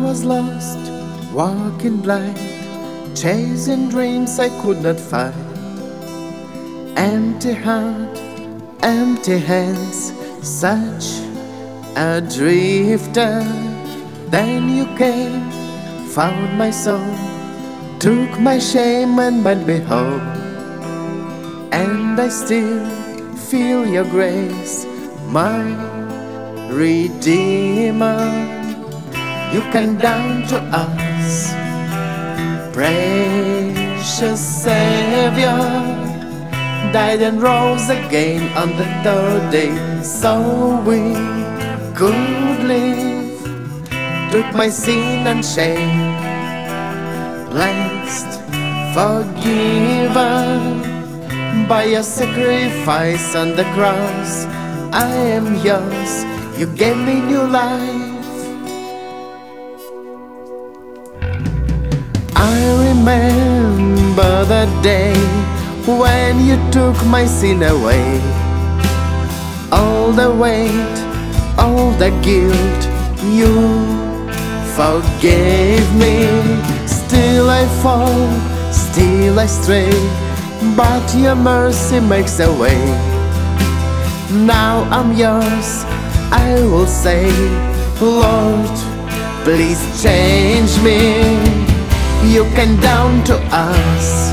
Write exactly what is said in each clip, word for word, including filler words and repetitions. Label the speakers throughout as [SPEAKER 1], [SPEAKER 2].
[SPEAKER 1] was lost, walking blind, chasing dreams I could not find. Empty heart, empty hands, such a drifter. Then you came, found my soul, took my shame and made me whole. And I still feel your grace, my Redeemer. You came down to us, precious Savior, died and rose again on the third day, so we could live. Took my sin and shame, blessed, forgiven by your sacrifice on the cross. I am yours, you gave me new life. I remember the day when you took my sin away. All the weight, all the guilt, you forgave me. Still I fall, still I stray, but your mercy makes a way. Now I'm yours, I will say, Lord, please change me. You came down to us,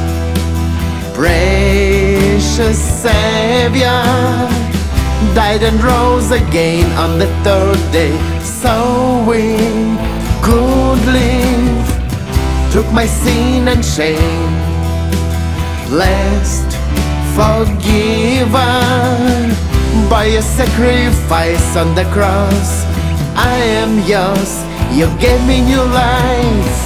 [SPEAKER 1] precious Savior, died and rose again on the third day, so we could live. Took my sin and shame, blessed, forgiven by your sacrifice on the cross. I am yours, you gave me new life.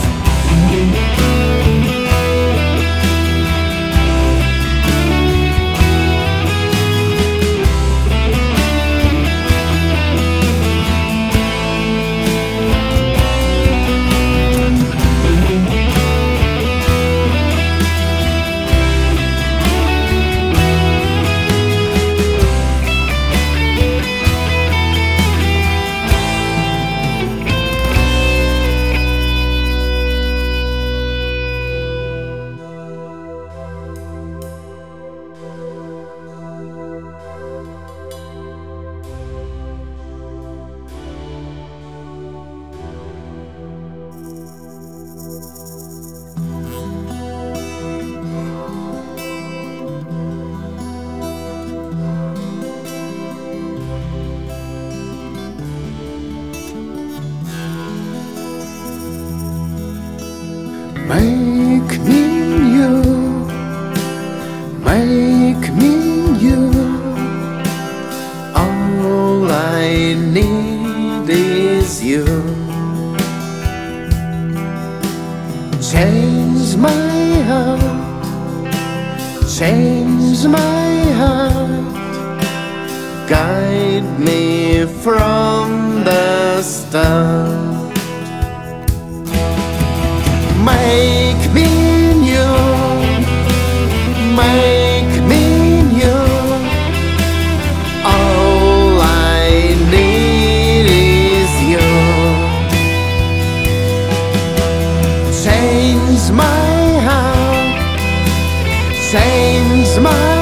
[SPEAKER 1] Make me new, make me new. All I need is you. Change my heart, change my heart. Guide me from the start. Make me new, make me new. All I need is you. Change my heart, change my